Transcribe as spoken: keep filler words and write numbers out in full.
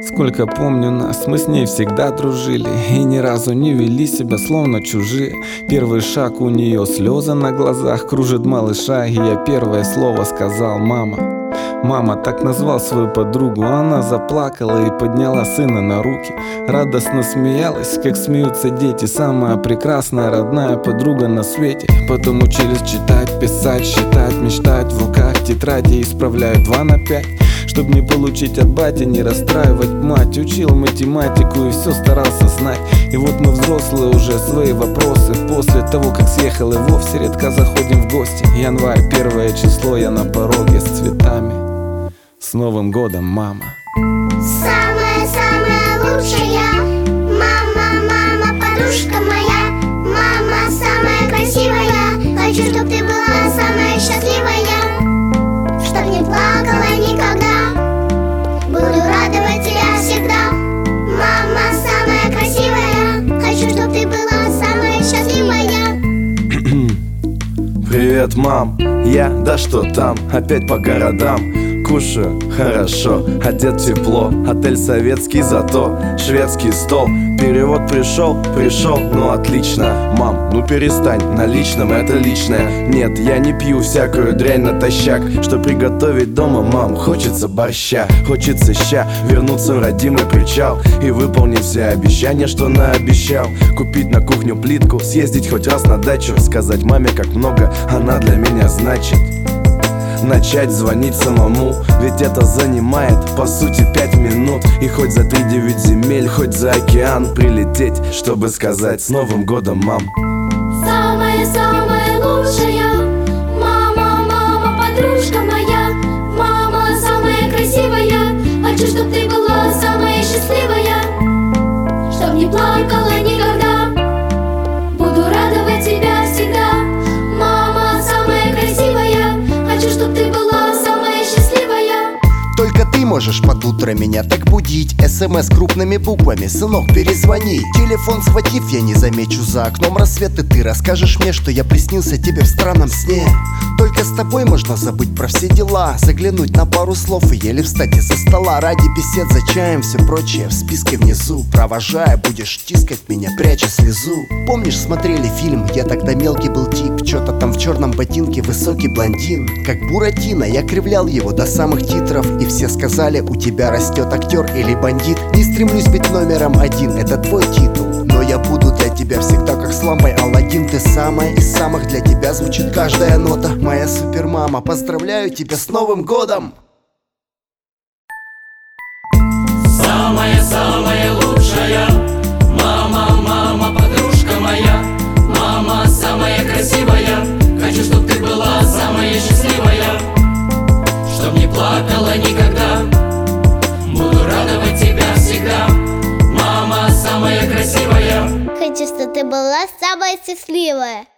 Сколько помню нас, мы с ней всегда дружили и ни разу не вели себя словно чужие. Первый шаг у нее, слезы на глазах, кружит малыша, и я первое слово сказал: мама. Мама, так назвал свою подругу, она заплакала и подняла сына на руки. Радостно смеялась, как смеются дети. Самая прекрасная родная подруга на свете. Потом учились читать, писать, считать, мечтать. В руках тетради исправляют два на пять. Чтоб не получить от бати, не расстраивать мать. Учил математику и все старался знать. И вот мы взрослые уже, свои вопросы. После того, как съехал и вовсе редко заходим в гости. Январь, первое число, я на пороге с цветами. С Новым годом, мама! Самая-самая лучшая, мама, мама, подружка моя. Мама самая красивая, хочу, чтоб ты была самая счастливая. Чтоб не плакала никогда, буду радовать тебя всегда. Мама самая красивая, хочу, чтоб ты была самая счастливая. Привет, мам, я, да что там, опять по городам. Кушаю хорошо, одет тепло, отель советский, зато шведский стол. Перевод пришел, пришел, ну отлично. Мам, ну перестань, на личном это личное. Нет, я не пью всякую дрянь натощак. Что приготовить дома, мам, хочется борща. Хочется ща вернуться в родимый причал и выполнить все обещания, что наобещал. Купить на кухню плитку, съездить хоть раз на дачу. Сказать маме, как много она для меня значит. Начать звонить самому, ведь это занимает, по сути, пять минут. И хоть за три девять земель, хоть за океан прилететь, чтобы сказать: с Новым годом, мам! Самая-самая лучшая, мама, мама, подружка моя. Мама самая красивая, хочу, чтоб ты была самая счастливая. Чтоб не плакала никогда, буду радовать тебя всегда. Мама самая красивая, хочу, чтоб ты была самая счастливая. Только ты можешь под утро меня так будить. СМС крупными буквами: сынок, перезвони. Телефон схватив, я не замечу за окном рассвет. И ты расскажешь мне, что я приснился тебе в странном сне. Только с тобой можно забыть про все дела, заглянуть на пару слов и еле встать из-за стола. Ради бесед за чаем, все прочее в списке внизу. Провожая, будешь тискать меня, пряча слезу. Помнишь, смотрели фильм, я тогда мелкий был тип. Чё-то там в черном ботинке высокий блондин. Как Буратино, я кривлял его до самых титров. И все сказали: у тебя растет актер или бандит. Не стремлюсь быть номером один, это твой титул. Но я буду для тебя всегда как с лампой Аладдин. Ты самая из самых, для тебя звучит каждая нота. Моя супермама, поздравляю тебя с Новым годом! Самая-самая лучшая, мама, мама, подружка моя. Мама самая красивая, хочу, чтоб ты была самая счастливая. Чтоб не плакала никогда, буду радовать тебя всегда. Мама самая красивая, хочу, чтобы ты была самая счастливая.